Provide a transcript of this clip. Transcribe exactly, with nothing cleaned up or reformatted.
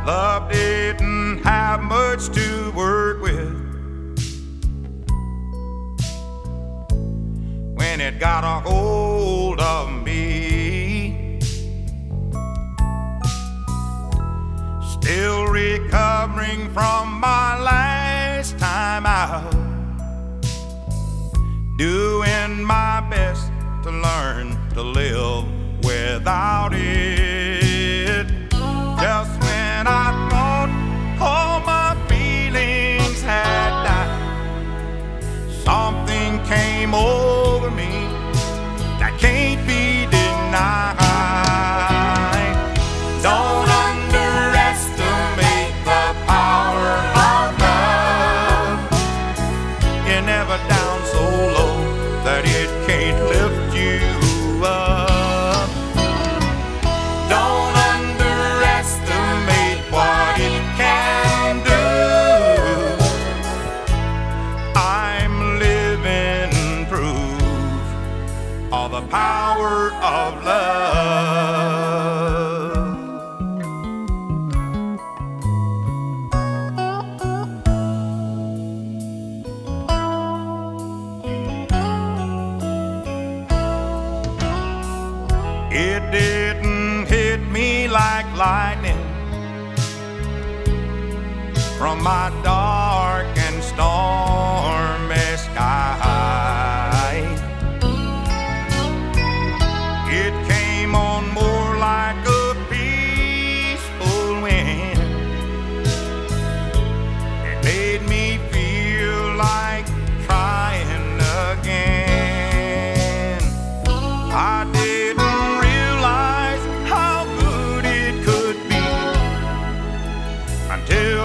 Love didn't have much to work with when it got a hold of me. Still recovering from my last time out, doing my best to learn to live without it. Just when I thought all my feelings had died, something came over me that can't be denied. Don't underestimate the power of love. You're never down so low that it can't lift you up. Don't underestimate what it can do. I'm living proof of the power of love. It didn't hit me like lightning from my dark and stormy sky. It came on more like a peaceful wind. It made me feel like trying again. I didn't until